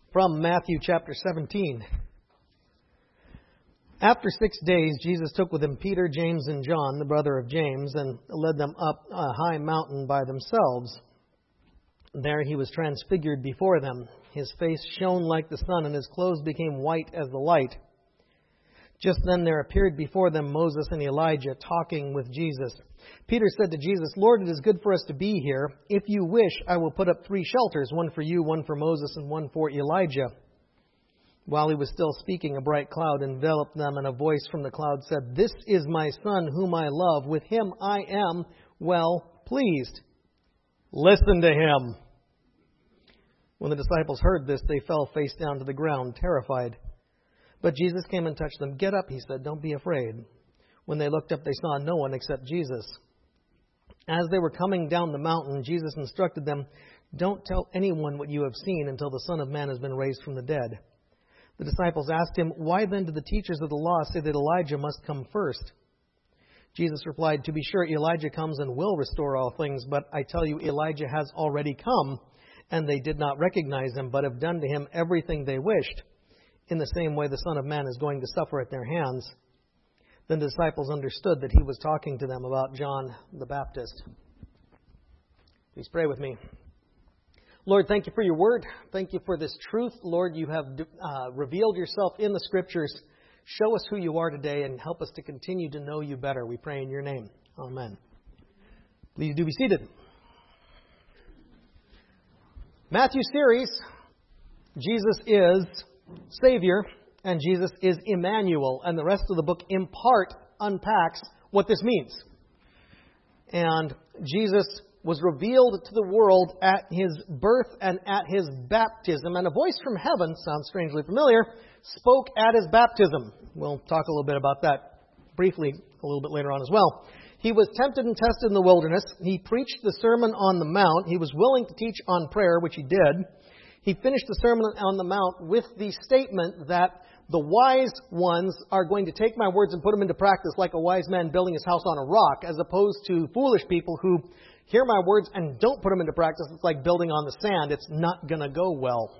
From Matthew chapter 17. After 6 days, Jesus took with him Peter, James, and John, the brother of James, and led them up a high mountain by themselves. There he was transfigured before them. His face shone like the sun, and his clothes became white as the light. Just then there appeared before them Moses and Elijah talking with Jesus. Peter said to Jesus, "Lord, it is good for us to be here. If you wish, I will put up 3 shelters, one for you, one for Moses, and one for Elijah." While he was still speaking, a bright cloud enveloped them, and a voice from the cloud said, "This is my Son, whom I love. With him I am well pleased. Listen to him." When the disciples heard this, they fell face down to the ground, terrified. But Jesus came and touched them. "Get up," he said. "Don't be afraid." When they looked up, they saw no one except Jesus. As they were coming down the mountain, Jesus instructed them, "Don't tell anyone what you have seen until the Son of Man has been raised from the dead." The disciples asked him, "Why then do the teachers of the law say that Elijah must come first?" Jesus replied, "To be sure, Elijah comes and will restore all things, but I tell you, Elijah has already come, and they did not recognize him, but have done to him everything they wished. In the same way, the Son of Man is going to suffer at their hands." Then the disciples understood that he was talking to them about John the Baptist. Please pray with me. Lord, thank you for your word. Thank you for this truth. Lord, you have revealed yourself in the Scriptures. Show us who you are today and help us to continue to know you better. We pray in your name. Amen. Please do be seated. Matthew series, Jesus is Savior, and Jesus is Emmanuel. And the rest of the book in part unpacks what this means. And Jesus was revealed to the world at his birth and at his baptism. And a voice from heaven, sounds strangely familiar, spoke at his baptism. We'll talk a little bit about that briefly a little bit later on as well. He was tempted and tested in the wilderness. He preached the Sermon on the Mount. He was willing to teach on prayer, which he did. He finished the Sermon on the Mount with the statement that the wise ones are going to take my words and put them into practice like a wise man building his house on a rock, as opposed to foolish people who hear my words and don't put them into practice. It's like building on the sand. It's not going to go well.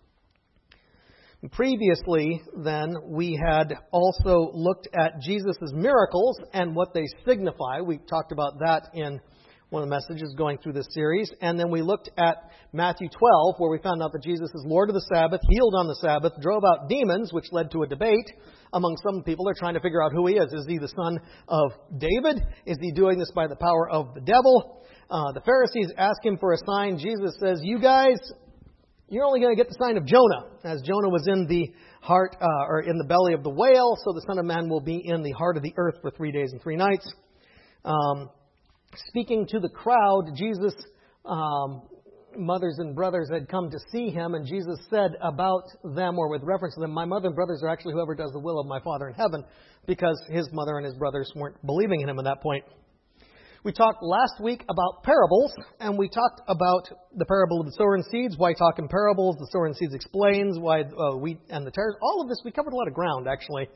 Previously, then, we had also looked at Jesus' miracles and what they signify. We talked about that in one of the messages going through this series. And then we looked at Matthew 12, where we found out that Jesus is Lord of the Sabbath, healed on the Sabbath, drove out demons, which led to a debate among some people. They're trying to figure out who he is. Is he the son of David? Is he doing this by the power of the devil? The Pharisees ask him for a sign. Jesus says, "You guys, you're only going to get the sign of Jonah. As Jonah was in the heart, or in the belly of the whale, so the Son of Man will be in the heart of the earth for 3 days and 3 nights. Speaking to the crowd, Jesus' mothers and brothers had come to see him, and Jesus said about them, or with reference to them, "My mother and brothers are actually whoever does the will of my Father in heaven," because his mother and his brothers weren't believing in him at that point. We talked last week about parables, and we talked about the parable of the sower and seeds, why talk in parables, the sower and seeds explains, why wheat and the tares. All of this, we covered a lot of ground, actually.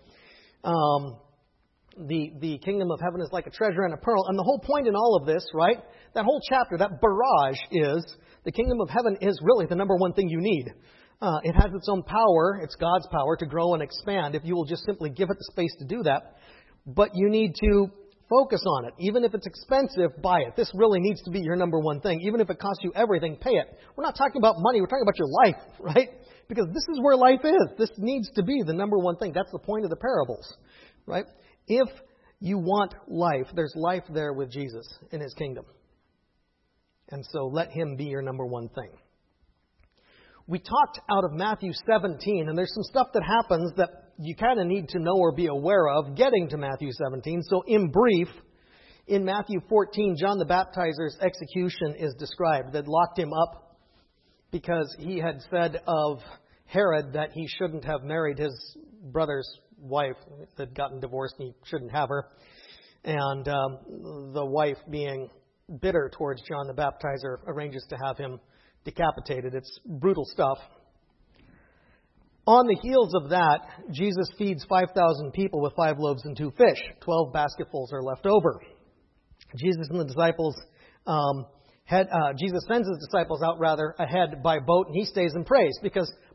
The kingdom of heaven is like a treasure and a pearl. And the whole point in all of this, right, that whole chapter, that barrage is, the kingdom of heaven is really the number one thing you need. It has its own power, it's God's power to grow and expand if you will just simply give it the space to do that. But you need to focus on it. Even if it's expensive, buy it. This really needs to be your number one thing. Even if it costs you everything, pay it. We're not talking about money, we're talking about your life, right? Because this is where life is. This needs to be the number one thing. That's the point of the parables, right? If you want life, there's life there with Jesus in his kingdom. And so let him be your number one thing. We talked out of Matthew 17, and there's some stuff that happens that you kind of need to know or be aware of getting to Matthew 17. So in brief, in Matthew 14, John the Baptizer's execution is described. They locked him up because he had said of Herod that he shouldn't have married his brother's wife, had gotten divorced and he shouldn't have her. And the wife, being bitter towards John the Baptizer, arranges to have him decapitated. It's brutal stuff. On the heels of that, Jesus feeds 5,000 people with 5 loaves and 2 fish. 12 basketfuls are left over. Jesus and the disciples Jesus sends his disciples out ahead by boat, and he stays and prays, because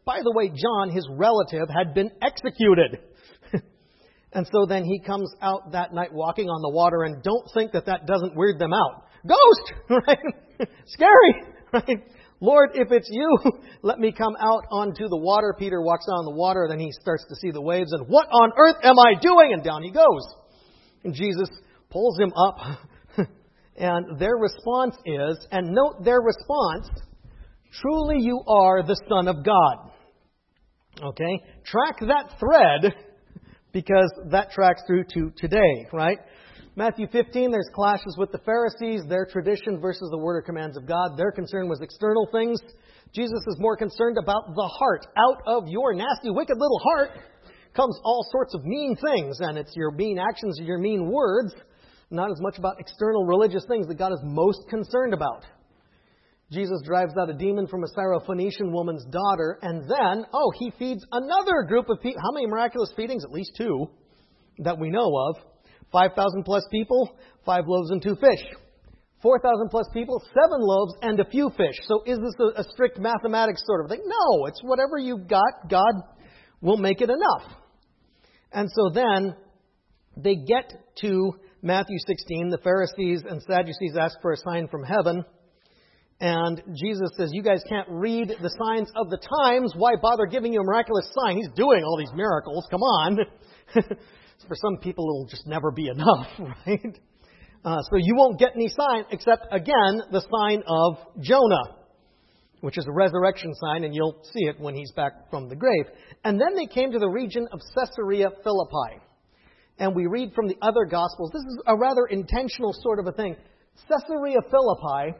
by the way, John, his relative, had been executed. And so then he comes out that night walking on the water, and don't think that doesn't weird them out. Ghost! Right? Scary! Right? Lord, if it's you, let me come out onto the water. Peter walks out on the water, then he starts to see the waves, and what on earth am I doing? And down he goes. And Jesus pulls him up, and their response is, and note their response, truly you are the Son of God. Okay? Track that thread, because that tracks through to today, right? Matthew 15, there's clashes with the Pharisees, their tradition versus the word or commands of God. Their concern was external things. Jesus is more concerned about the heart. Out of your nasty, wicked little heart comes all sorts of mean things, and it's your mean actions, your mean words, not as much about external religious things that God is most concerned about. Jesus drives out a demon from a Syrophoenician woman's daughter, and then, he feeds another group of people. How many miraculous feedings? At least 2 that we know of. 5,000 plus people, 5 loaves and 2 fish. 4,000 plus people, 7 loaves and a few fish. So is this a strict mathematics sort of thing? No, it's whatever you've got, God will make it enough. And so then they get to Matthew 16. The Pharisees and Sadducees ask for a sign from heaven. And Jesus says, you guys can't read the signs of the times. Why bother giving you a miraculous sign? He's doing all these miracles. Come on. For some people, it'll just never be enough, right? So you won't get any sign except, again, the sign of Jonah, which is a resurrection sign, and you'll see it when he's back from the grave. And then they came to the region of Caesarea Philippi. And we read from the other Gospels. This is a rather intentional sort of a thing. Caesarea Philippi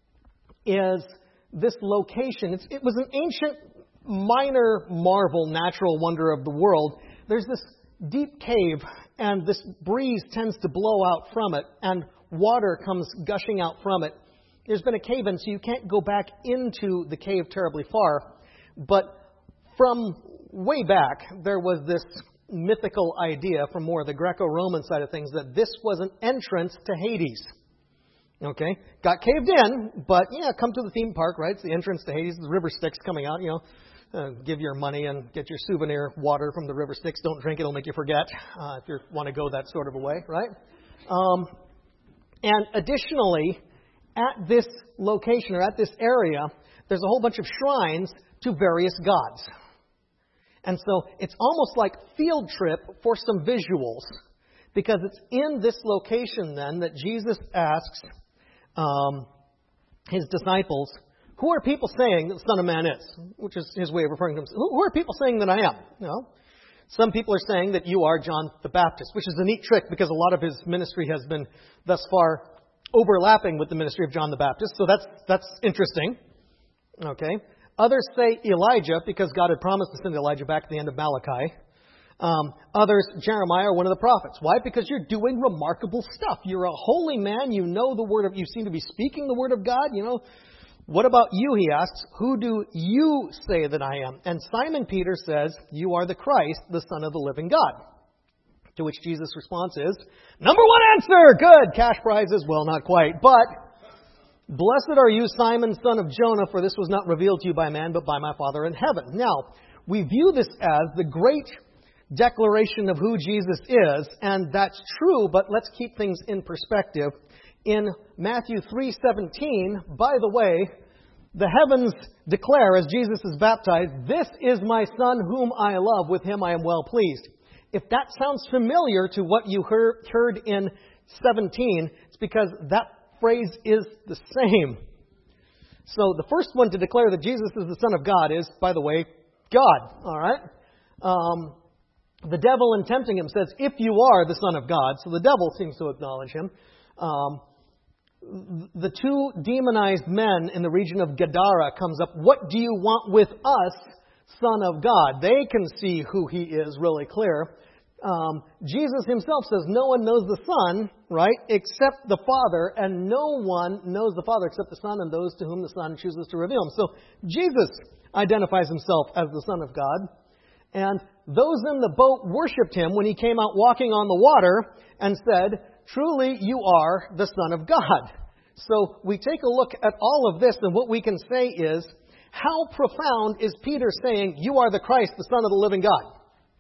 is this location. It was an ancient minor marvel, natural wonder of the world. There's this deep cave, and this breeze tends to blow out from it, and water comes gushing out from it. There's been a cave-in, so you can't go back into the cave terribly far. But from way back, there was this mythical idea from more the Greco-Roman side of things that this was an entrance to Hades. Okay? Got caved in, but come to the theme park, right? It's the entrance to Hades. The river Styx coming out, give your money and get your souvenir water from the river Styx. Don't drink it, it'll make you forget if you want to go that sort of a way, right? And additionally, at this location or at this area, there's a whole bunch of shrines to various gods. And so it's almost like field trip for some visuals, because it's in this location then that Jesus asks his disciples, who are people saying that the Son of Man is? Which is his way of referring to himself. Who are people saying that I am? Some people are saying that you are John the Baptist, which is a neat trick because a lot of his ministry has been thus far overlapping with the ministry of John the Baptist. So that's interesting. Okay. Others say Elijah, because God had promised to send Elijah back at the end of Malachi. Others, Jeremiah, one of the prophets. Why? Because you're doing remarkable stuff. You're a holy man. You know the word of, you seem to be speaking the word of God. What about you, he asks, who do you say that I am? And Simon Peter says, you are the Christ, the Son of the living God. To which Jesus' response is, number 1 answer! Good! Cash prizes? Well, not quite. But, blessed are you, Simon, son of Jonah, for this was not revealed to you by man, but by my Father in heaven. Now, we view this as the great declaration of who Jesus is, and that's true, but let's keep things in perspective. In Matthew 3:17, by the way, the heavens declare as Jesus is baptized, this is my Son whom I love, with him I am well pleased. If that sounds familiar to what you heard in 17, it's because that phrase is the same. So the first one to declare that Jesus is the Son of God is, by the way, God. All right? The devil, in tempting him, says, if you are the Son of God. So the devil seems to acknowledge him. The 2 demonized men in the region of Gadara comes up. What do you want with us, Son of God? They can see who he is really clear. Jesus himself says no one knows the Son, right, except the Father, and no one knows the Father except the Son and those to whom the Son chooses to reveal him. So Jesus identifies himself as the Son of God. And those in the boat worshipped him when he came out walking on the water and said, truly you are the Son of God. So we take a look at all of this, and what we can say is How profound is Peter saying, you are the Christ, the Son of the living God?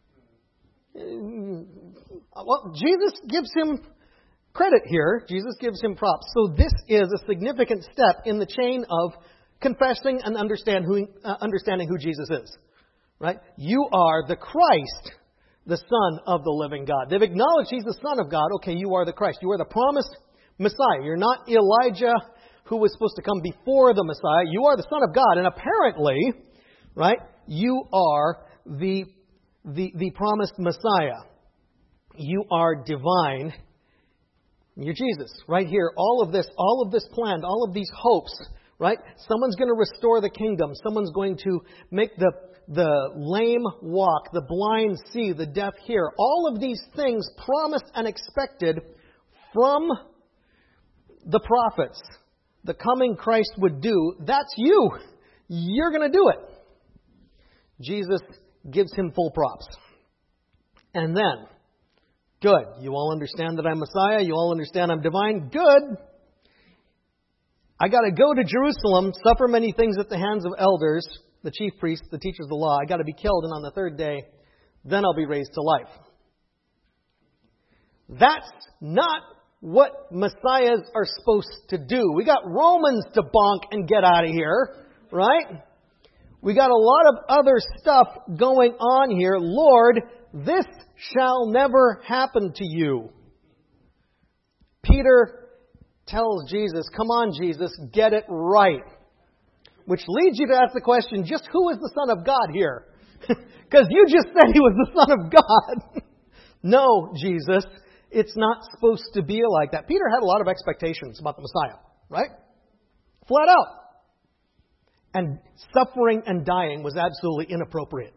Well, Jesus gives him credit here. Jesus gives him props. So this is a significant step in the chain of confessing and understanding who Jesus is. Right? You are the Christ, the Son of the living God. They've acknowledged He's the Son of God. Okay, you are the Christ. You are the promised Messiah. You're not Elijah, who was supposed to come before the Messiah. You are the Son of God. And apparently, right, you are the promised Messiah. You are divine. You're Jesus. Right here, all of this planned, all of these hopes, right? Someone's going to restore the kingdom. Someone's going to make the lame walk, the blind see, the deaf hear. All of these things promised and expected from the prophets. The coming Christ would do. That's you. You're going to do it. Jesus gives him full props. And then, good. You all understand that I'm Messiah. You all understand I'm divine. Good. I got to go to Jerusalem, suffer many things at the hands of elders, the chief priests, the teachers of the law. I got to be killed, and on the third day, then I'll be raised to life. That's not what Messiahs are supposed to do. We got Romans to bonk and get out of here, right? We got a lot of other stuff going on here. Lord, this shall never happen to you. Peter tells Jesus, come on, Jesus, get it right. Which leads you to ask the question, just who is the Son of God here? Because you just said He was the Son of God. No, Jesus, it's not supposed to be like that. Peter had a lot of expectations about the Messiah, right? Flat out. And suffering and dying was absolutely inappropriate.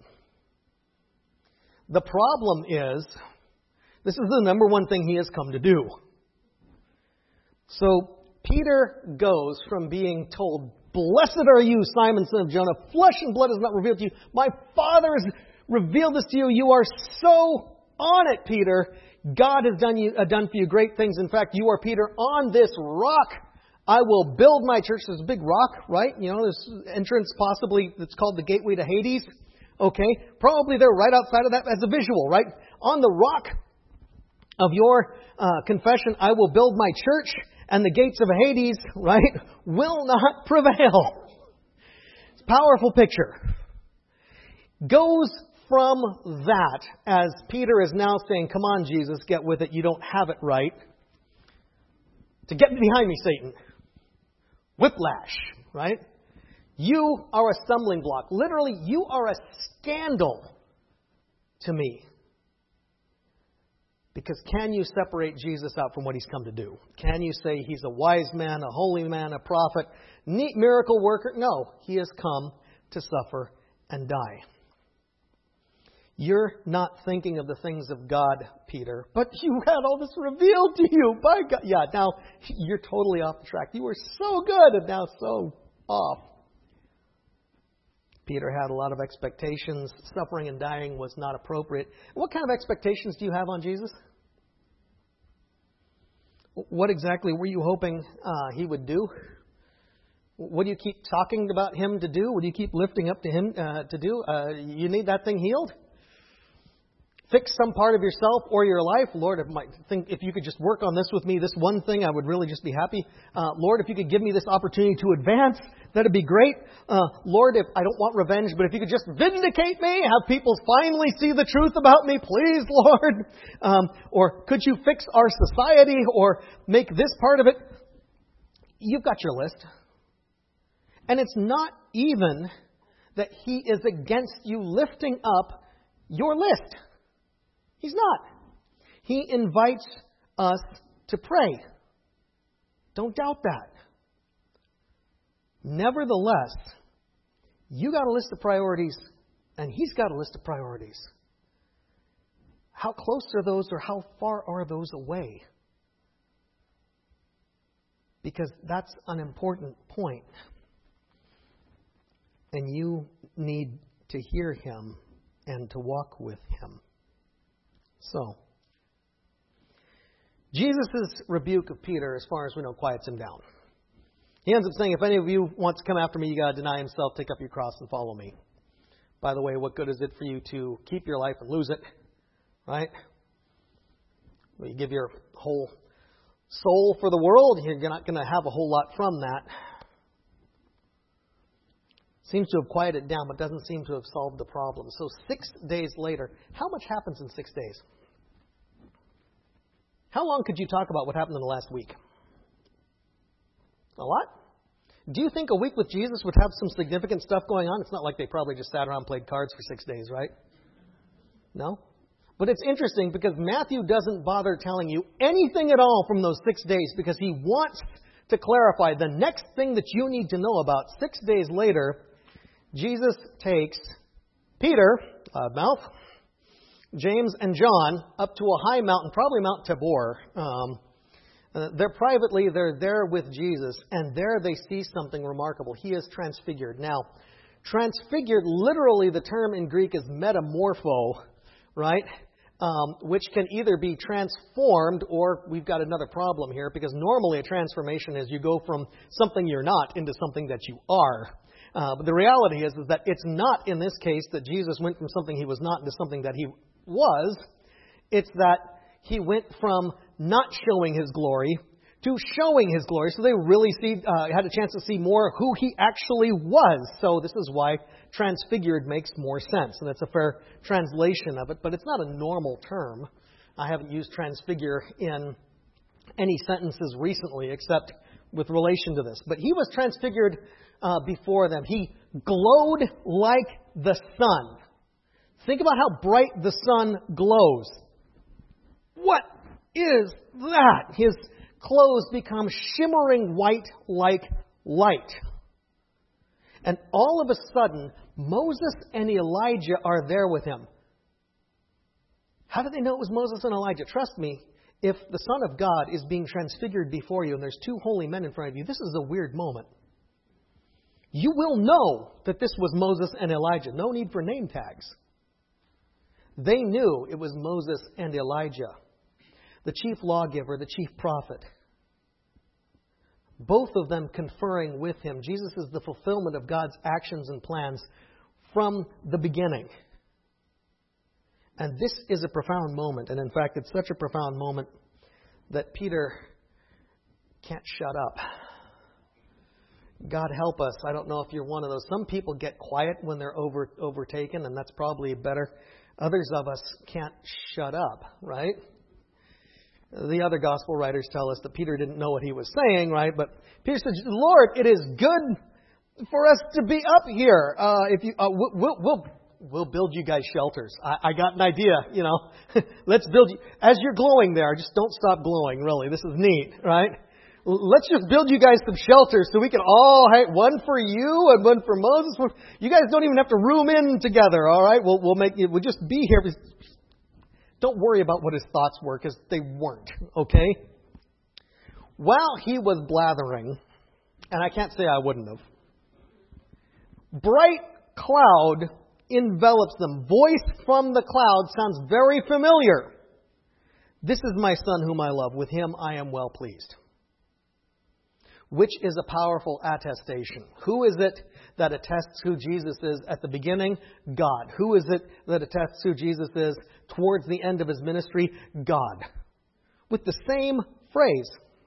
The problem is, this is the number one thing He has come to do. So Peter goes from being told, blessed are you, Simon, son of Jonah. Flesh and blood has not revealed to you. My Father has revealed this to you. You are so on it, Peter. God has done for you great things. In fact, you are Peter. On this rock, I will build my church. There's a big rock, right? You know, this entrance possibly that's called the gateway to Hades. Okay, probably they're right outside of that as a visual, right? On the rock of your confession, I will build my church, and the gates of Hades, right, will not prevail. It's a powerful picture. Goes from that, as Peter is now saying, come on, Jesus, get with it. You don't have it right. To get behind me, Satan. Whiplash, right? You are a stumbling block. Literally, you are a scandal to me. Because can you separate Jesus out from what He's come to do? Can you say He's a wise man, a holy man, a prophet, neat miracle worker? No, He has come to suffer and die. You're not thinking of the things of God, Peter, but you had all this revealed to you by God. Yeah, now you're totally off the track. You were so good and now so off. Peter had a lot of expectations. Suffering and dying was not appropriate. What kind of expectations do you have on Jesus? What exactly were you hoping He would do? What do you keep talking about Him to do? What do you keep lifting up to Him to do? You need that thing healed? Fix some part of yourself or your life. Lord, if you could just work on this with me, this one thing, I would really just be happy. Lord, if you could give me this opportunity to advance, that'd be great. Lord, if I don't want revenge, but if you could just vindicate me, have people finally see the truth about me, please, Lord. Or could you fix our society or make this part of it? You've got your list. And it's not even that He is against you lifting up your list. He's not. He invites us to pray. Don't doubt that. Nevertheless, you got a list of priorities, and He's got a list of priorities. How close are those, or how far are those away? Because that's an important point. And you need to hear Him and to walk with Him. So, Jesus' rebuke of Peter, as far as we know, quiets him down. He ends up saying, if any of you wants to come after me, you got to deny himself, take up your cross, and follow me. By the way, what good is it for you to keep your life and lose it? Right? Well, you give your whole soul for the world, you're not going to have a whole lot from that. Seems to have quieted down, but doesn't seem to have solved the problem. So 6 days later, how much happens in 6 days? How long could you talk about what happened in the last week? A lot? Do you think a week with Jesus would have some significant stuff going on? It's not like they probably just sat around and played cards for 6 days, right? No? But it's interesting because Matthew doesn't bother telling you anything at all from those 6 days because he wants to clarify the next thing that you need to know about. 6 days later, Jesus takes Peter, loudmouth, James, and John up to a high mountain, probably Mount Tabor. They're there with Jesus, and there they see something remarkable. He is transfigured. Now, transfigured, literally the term in Greek is metamorpho, right? Which can either be transformed, or we've got another problem here, because normally a transformation is you go from something you're not into something that you are. But the reality is that it's not in this case that Jesus went from something he was not into something that he was. It's that he went from not showing his glory to showing his glory. So they really had a chance to see more of who he actually was. So this is why transfigured makes more sense. And that's a fair translation of it. But it's not a normal term. I haven't used transfigure in any sentences recently except with relation to this. But he was transfigured before them. He glowed like the sun. Think about how bright the sun glows. What is that? His clothes become shimmering white like light. And all of a sudden, Moses and Elijah are there with him. How did they know it was Moses and Elijah? Trust me, if the Son of God is being transfigured before you and there's two holy men in front of you, this is a weird moment. You will know that this was Moses and Elijah. No need for name tags. They knew it was Moses and Elijah, the chief lawgiver, the chief prophet. Both of them conferring with him. Jesus is the fulfillment of God's actions and plans from the beginning. And this is a profound moment. And in fact, it's such a profound moment that Peter can't shut up. God help us. I don't know if you're one of those. Some people get quiet when they're overtaken, and that's probably better. Others of us can't shut up, right? The other gospel writers tell us that Peter didn't know what he was saying, right? But Peter said, Lord, it is good for us to be up here. We'll build you guys shelters. I got an idea, Let's build you. As you're glowing there, just don't stop glowing, really. This is neat, right? Let's just build you guys some shelters so we can all have one for you and one for Moses. You guys don't even have to room in together, all right? We'll just be here. Don't worry about what his thoughts were, because they weren't, okay? While he was blathering, and I can't say I wouldn't have, bright cloud envelops them. Voice from the cloud sounds very familiar. This is my Son whom I love. With him I am well pleased. Which is a powerful attestation. Who is it that attests who Jesus is at the beginning? God. Who is it that attests who Jesus is towards the end of his ministry? God. With the same phrase.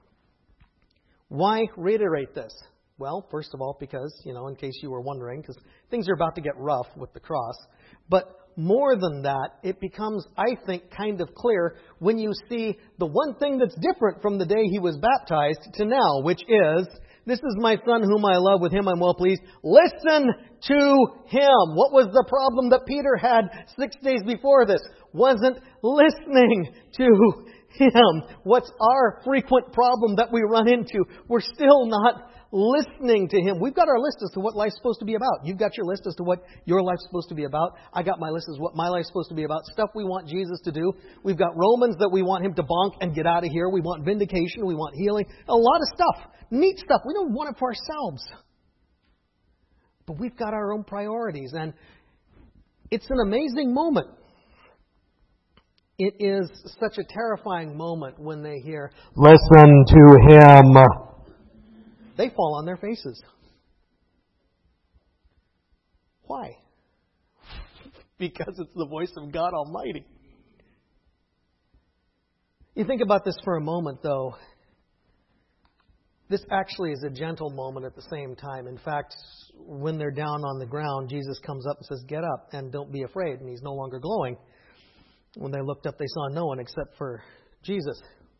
Why reiterate this? Well, first of all, because, in case you were wondering, because things are about to get rough with the cross. But more than that, it becomes, I think, kind of clear when you see the one thing that's different from the day he was baptized to now, which is, this is my Son whom I love, with him I'm well pleased. Listen to him. What was the problem that Peter had 6 days before this? Wasn't listening to him. What's our frequent problem that we run into? We're still not listening to him. We've got our list as to what life's supposed to be about. You've got your list as to what your life's supposed to be about. I got my list as what my life's supposed to be about. Stuff we want Jesus to do. We've got Romans that we want him to bonk and get out of here. We want vindication. We want healing. A lot of stuff. Neat stuff. We don't want it for ourselves. But we've got our own priorities. And it's an amazing moment. It is such a terrifying moment when they hear, listen to him. they fall on their faces. Why? Because it's the voice of God Almighty. You think about this for a moment, though. This actually is a gentle moment at the same time. In fact, when they're down on the ground, Jesus comes up and says, "Get up and don't be afraid." And he's no longer glowing. When they looked up, they saw no one except for Jesus.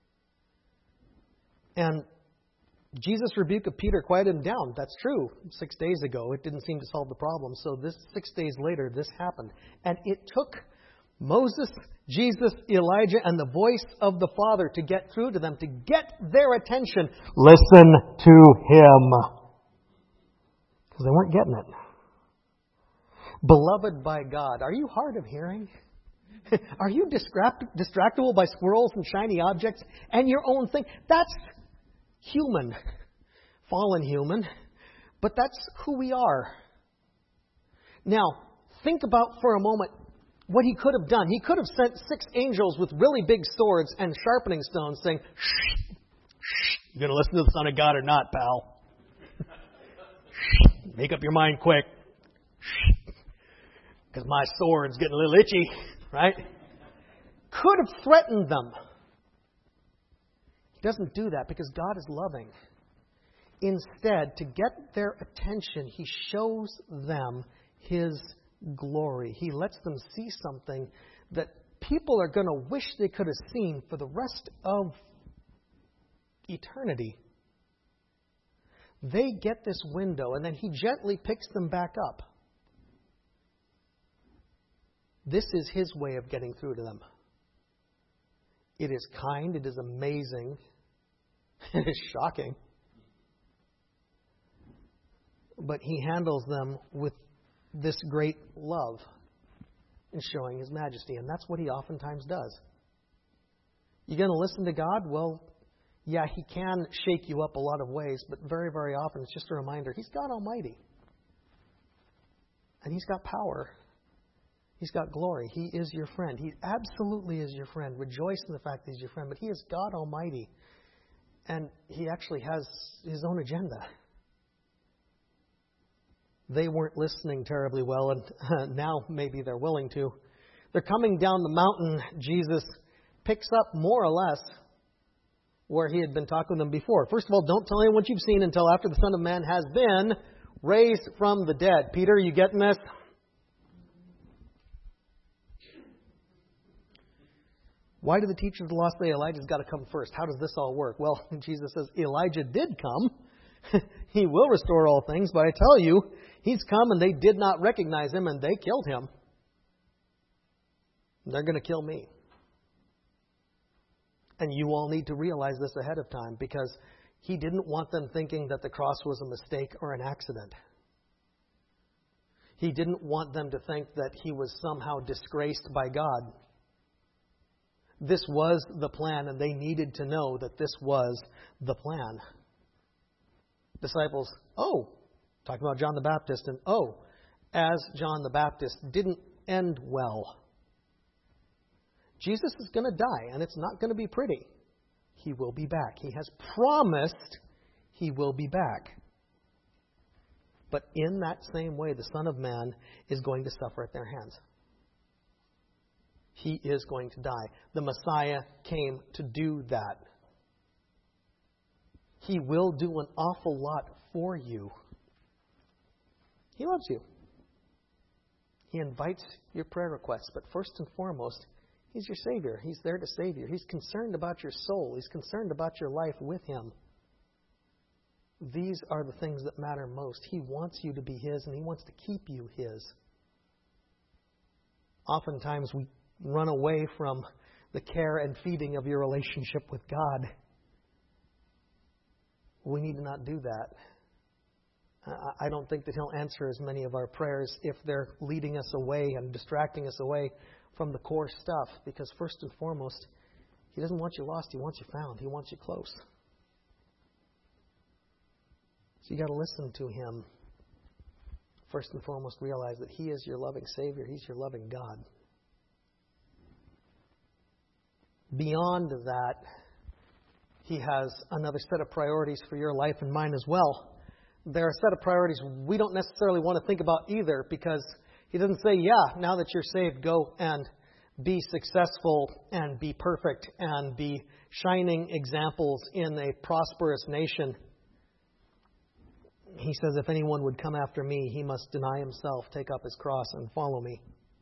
And Jesus' rebuke of Peter quieted him down. That's true. 6 days ago, it didn't seem to solve the problem. So 6 days later, this happened. And it took Moses, Jesus, Elijah, and the voice of the Father to get through to them, to get their attention. Listen to Him. Because they weren't getting it. Beloved by God, are you hard of hearing? Are you distractible by squirrels and shiny objects and your own thing? That's human. Fallen human. But that's who we are. Now, think about for a moment what He could have done. He could have sent 6 angels with really big swords and sharpening stones saying, "Shh, shh, you going to listen to the Son of God or not, pal? Make up your mind quick. Because my sword's getting a little itchy." Right? Could have threatened them. He doesn't do that because God is loving. Instead, to get their attention, He shows them His glory. He lets them see something that people are going to wish they could have seen for the rest of eternity. They get this window, and then He gently picks them back up. This is His way of getting through to them. It is kind, it is amazing, it is shocking. But He handles them with this great love in showing His majesty. And that's what He oftentimes does. You're going to listen to God? Well, yeah, He can shake you up a lot of ways, but very, very often it's just a reminder. He's God Almighty. And He's got power. He's got glory. He is your friend. He absolutely is your friend. Rejoice in the fact that He's your friend. But He is God Almighty. And He actually has His own agenda. They weren't listening terribly well, and now maybe they're willing to. They're coming down the mountain. Jesus picks up more or less where He had been talking to them before. First of all, don't tell anyone what you've seen until after the Son of Man has been raised from the dead. Peter, are you getting this? Why do the teachers of the law say Elijah's got to come first? How does this all work? Well, Jesus says Elijah did come. He will restore all things, but I tell you, He's come and they did not recognize Him and they killed Him. They're going to kill me. And you all need to realize this ahead of time because He didn't want them thinking that the cross was a mistake or an accident. He didn't want them to think that He was somehow disgraced by God. This was the plan, and they needed to know that this was the plan. Disciples, talking about John the Baptist, and as John the Baptist didn't end well. Jesus is going to die, and it's not going to be pretty. He will be back. He has promised He will be back. But in that same way, the Son of Man is going to suffer at their hands. He is going to die. The Messiah came to do that. He will do an awful lot for you. He loves you. He invites your prayer requests. But first and foremost, He's your Savior. He's there to save you. He's concerned about your soul. He's concerned about your life with Him. These are the things that matter most. He wants you to be His, and He wants to keep you His. Oftentimes we run away from the care and feeding of your relationship with God. We need to not do that. I don't think that He'll answer as many of our prayers if they're leading us away and distracting us away from the core stuff. Because first and foremost, He doesn't want you lost. He wants you found. He wants you close. So you got to listen to Him. First and foremost, realize that He is your loving Savior. He's your loving God. Beyond that, He has another set of priorities for your life and mine as well. There are a set of priorities we don't necessarily want to think about either, because He doesn't say, yeah, now that you're saved, go and be successful and be perfect and be shining examples in a prosperous nation. He says, if anyone would come after me, he must deny himself, take up his cross, and follow me.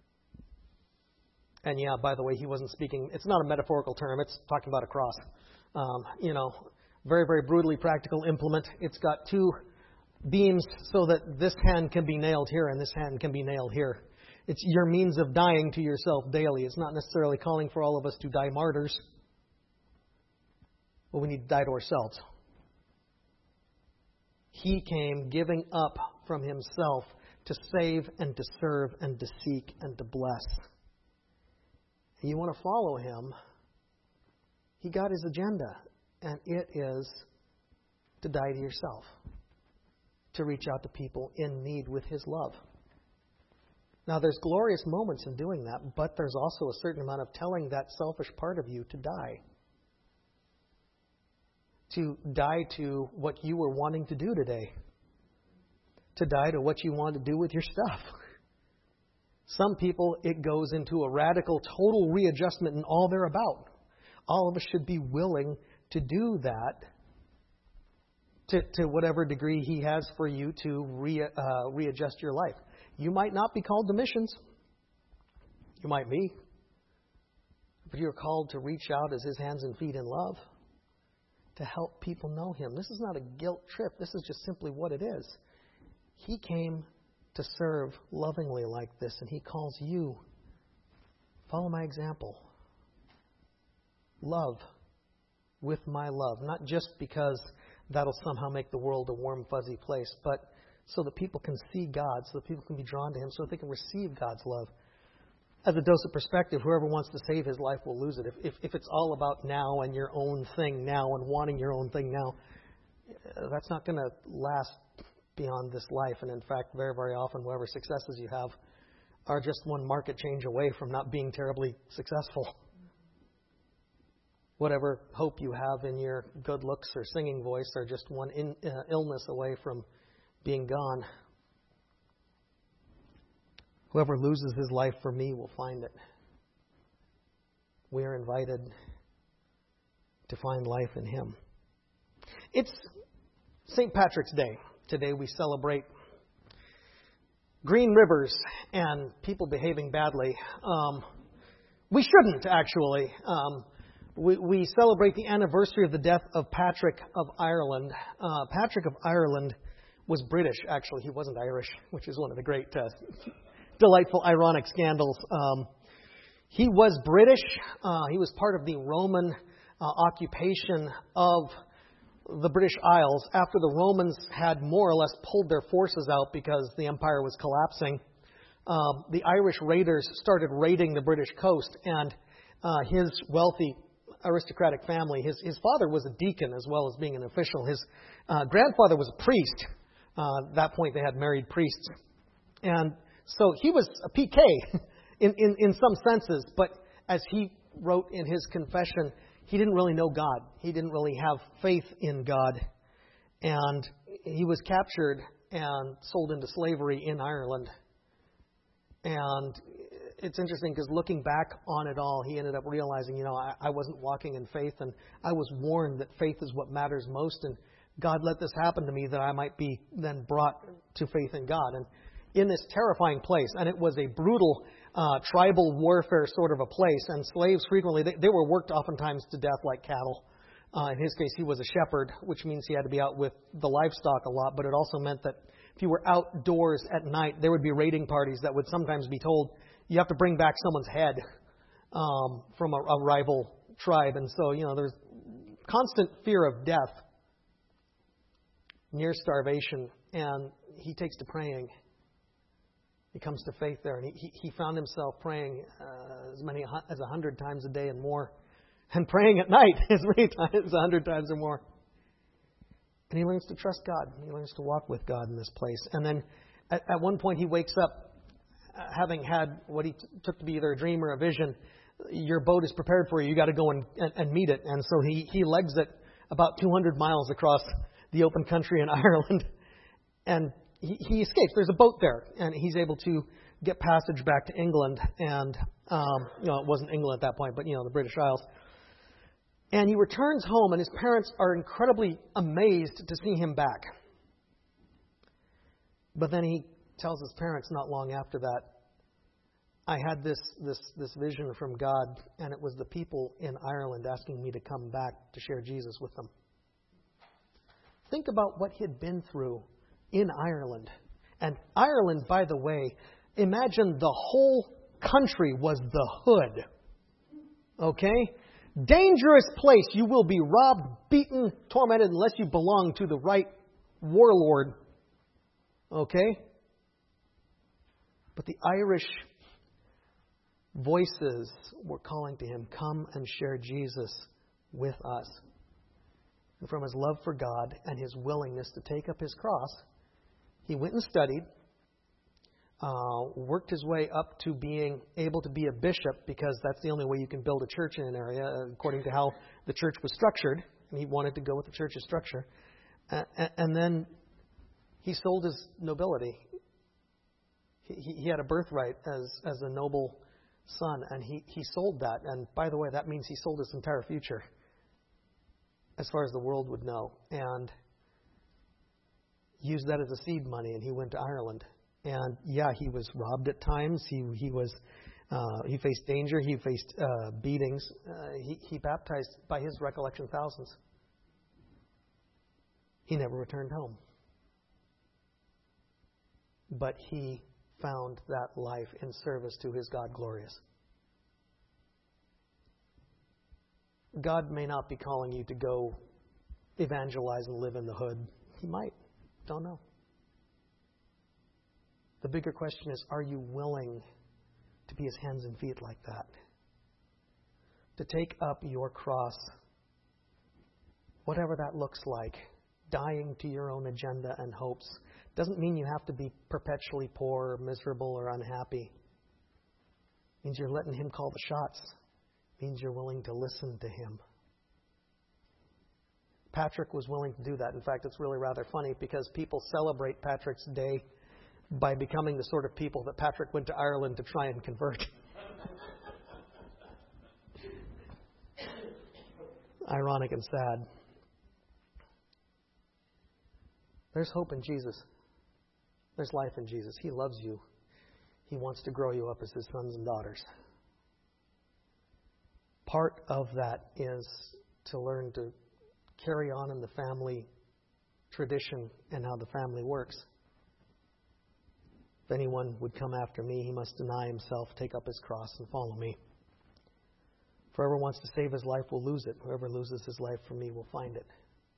And yeah, by the way, He wasn't speaking, it's not a metaphorical term, it's talking about a cross. Very, very brutally practical implement. It's got two beams so that this hand can be nailed here and this hand can be nailed here. It's your means of dying to yourself daily. It's not necessarily calling for all of us to die martyrs, but we need to die to ourselves. He came giving up from Himself to save and to serve and to seek and to bless. And you want to follow Him, He got His agenda, and it is to die to yourself, to reach out to people in need with His love. Now, there's glorious moments in doing that, but there's also a certain amount of telling that selfish part of you to die. To die to what you were wanting to do today. To die to what you want to do with your stuff. Some people, it goes into a radical, total readjustment in all they're about. All of us should be willing to do that to whatever degree He has for you to readjust your life. You might not be called to missions. You might be. But you're called to reach out as His hands and feet in love, to help people know Him. This is not a guilt trip. This is just simply what it is. He came to serve lovingly like this, and He calls you, follow my example. Love with my love. Not just because that'll somehow make the world a warm, fuzzy place, but so that people can see God, so that people can be drawn to Him, so that they can receive God's love. As a dose of perspective, whoever wants to save his life will lose it. If it's all about now and your own thing now and wanting your own thing now, that's not going to last beyond this life. And in fact, very, very often, whatever successes you have are just one market change away from not being terribly successful. Whatever hope you have in your good looks or singing voice are just one illness away from being gone. Whoever loses his life for me will find it. We are invited to find life in Him. It's St. Patrick's Day. Today we celebrate green rivers and people behaving badly. We shouldn't, actually. We celebrate the anniversary of the death of Patrick of Ireland. Patrick of Ireland was British, actually. He wasn't Irish, which is one of the great delightful, ironic scandals. He was British. He was part of the Roman occupation of the British Isles after the Romans had more or less pulled their forces out because the empire was collapsing. The Irish raiders started raiding the British coast, and his wealthy aristocratic family, his father was a deacon as well as being an official. His grandfather was a priest. At that point, they had married priests. And so he was a PK in some senses, but as he wrote in his confession, he didn't really know God. He didn't really have faith in God. And he was captured and sold into slavery in Ireland. And it's interesting because looking back on it all, he ended up realizing, I wasn't walking in faith, and I was warned that faith is what matters most, and God let this happen to me that I might be then brought to faith in God. And in this terrifying place, and it was a brutal tribal warfare sort of a place, and slaves frequently, they were worked oftentimes to death like cattle. In his case, he was a shepherd, which means he had to be out with the livestock a lot, but it also meant that if you were outdoors at night, there would be raiding parties that would sometimes be told, you have to bring back someone's head from a rival tribe. And so, there's constant fear of death, near starvation, and he takes to praying. He comes to faith there, and he found himself praying as many as 100 times a day and more, and praying at night as many times, 100 times or more. And he learns to trust God. He learns to walk with God in this place. And then at one point he wakes up having had what he took to be either a dream or a vision. Your boat is prepared for you. You got to go and meet it. And so he legs it about 200 miles across the open country in Ireland. And he escapes. There's a boat there, and he's able to get passage back to England. And, it wasn't England at that point, but, the British Isles. And he returns home, and his parents are incredibly amazed to see him back. But then he tells his parents not long after that, I had this vision from God, and it was the people in Ireland asking me to come back to share Jesus with them. Think about what he'd been through in Ireland. And Ireland, by the way, imagine the whole country was the hood. Okay? Dangerous place. You will be robbed, beaten, tormented unless you belong to the right warlord. Okay? But the Irish voices were calling to him, come and share Jesus with us. And from his love for God and his willingness to take up his cross, he went and studied, worked his way up to being able to be a bishop, because that's the only way you can build a church in an area, according to how the church was structured. And he wanted to go with the church's structure. And then he sold his nobility. He had a birthright as a noble son, and he sold that. And by the way, that means he sold his entire future, as far as the world would know, and used that as a seed money. And he went to Ireland. And yeah, he was robbed at times. He faced danger. He faced beatings. He baptized, by his recollection, thousands. He never returned home. But he found that life in service to his God glorious. God may not be calling you to go evangelize and live in the hood. He might. Don't know. The bigger question is, are you willing to be his hands and feet like that? To take up your cross, whatever that looks like, dying to your own agenda and hopes. Doesn't mean you have to be perpetually poor or miserable or unhappy. It means you're letting him call the shots. It means you're willing to listen to him. Patrick was willing to do that. In fact, it's really rather funny, because people celebrate Patrick's Day by becoming the sort of people that Patrick went to Ireland to try and convert. Ironic and sad. There's hope in Jesus. There's life in Jesus. He loves you. He wants to grow you up as his sons and daughters. Part of that is to learn to carry on in the family tradition and how the family works. If anyone would come after me, he must deny himself, take up his cross, and follow me. Whoever wants to save his life will lose it. Whoever loses his life for me will find it.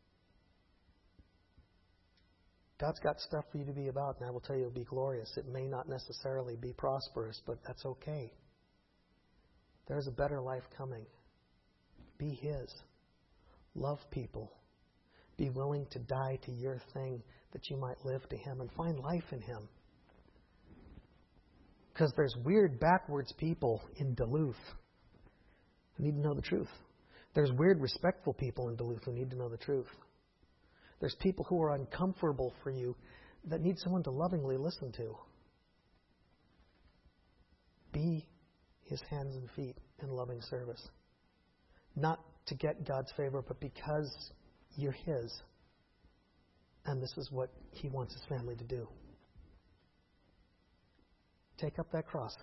God's got stuff for you to be about, and I will tell you it'll be glorious. It may not necessarily be prosperous, but that's okay. There's a better life coming. Be his. Love people. Be willing to die to your thing that you might live to him and find life in him. Because there's weird, backwards people in Duluth who need to know the truth. There's weird, respectful people in Duluth who need to know the truth. There's people who are uncomfortable for you that need someone to lovingly listen to. Be his hands and feet in loving service. Not to get God's favor, but because you're his. And this is what he wants his family to do. Take up that cross.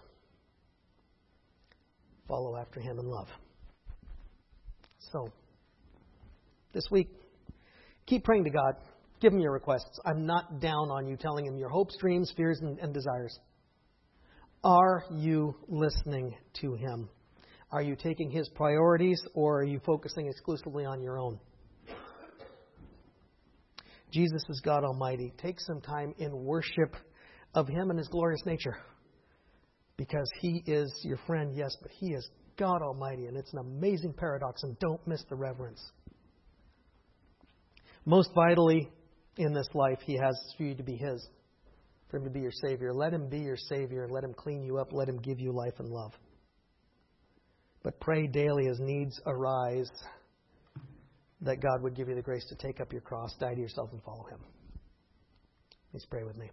Follow after him in love. So, this week, keep praying to God. Give him your requests. I'm not down on you telling him your hopes, dreams, fears, and desires. Are you listening to him? Are you taking his priorities, or are you focusing exclusively on your own? Jesus is God Almighty. Take some time in worship of him and his glorious nature. Because he is your friend, yes, but he is God Almighty. And it's an amazing paradox, and don't miss the reverence. Most vitally in this life, he has for you to be his. For him to be your Savior. Let him be your Savior. Let him clean you up. Let him give you life and love. But pray daily as needs arise that God would give you the grace to take up your cross, die to yourself, and follow Him. Please pray with me.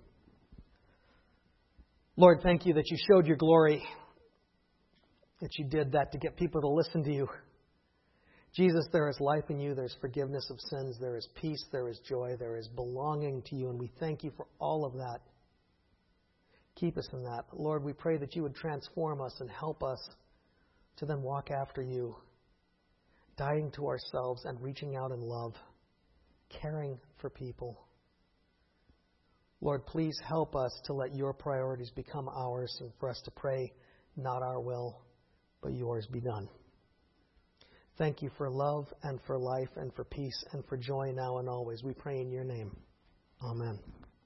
Lord, thank you that you showed your glory, that you did that to get people to listen to you. Jesus, there is life in you. There's forgiveness of sins. There is peace. There is joy. There is belonging to you. And we thank you for all of that. Keep us in that. Lord, we pray that you would transform us and help us to then walk after you, dying to ourselves and reaching out in love, caring for people. Lord, please help us to let your priorities become ours and for us to pray, not our will, but yours be done. Thank you for love and for life and for peace and for joy now and always. We pray in your name. Amen.